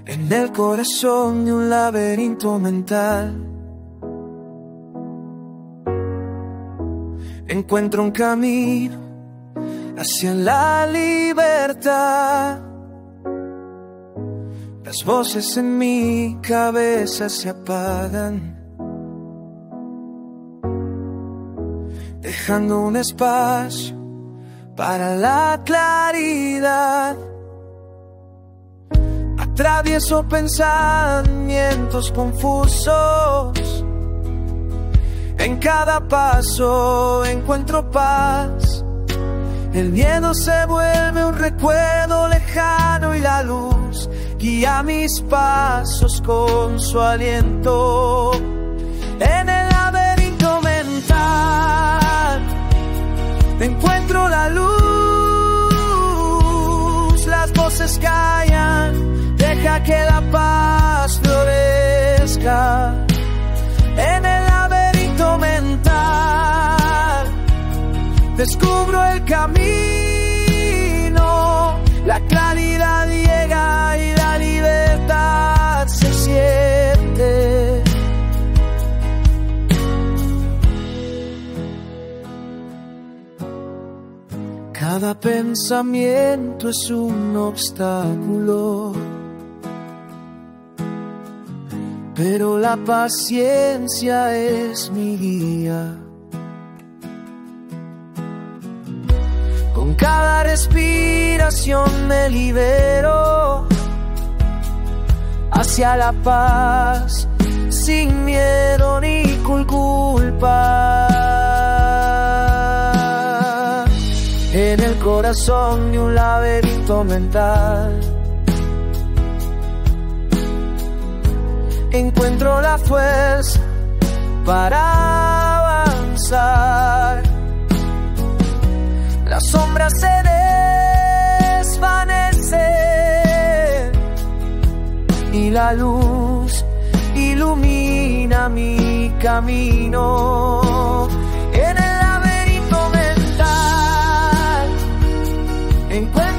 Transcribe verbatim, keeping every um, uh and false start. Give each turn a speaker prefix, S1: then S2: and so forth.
S1: En el corazón de un laberinto mental encuentro un camino hacia la libertad. Las voces en mi cabeza se apagan, dejando un espacio para la claridad. Atravieso pensamientos confusos, en cada paso encuentro paz. El miedo se vuelve un recuerdo lejano y la luz guía mis pasos con su aliento. En el laberinto mental encuentro la luz, las voces callan. Deja que la paz florezca. En el laberinto mental descubro el camino. La claridad llega y la libertad se siente. Cada pensamiento es un obstáculo, pero la paciencia es mi guía. Con cada respiración me libero hacia la paz, sin miedo ni culpa. En el corazón de un laberinto mental encuentro la fuerza para avanzar. Las sombras se desvanecen y la luz ilumina mi camino. En el laberinto mental encuentro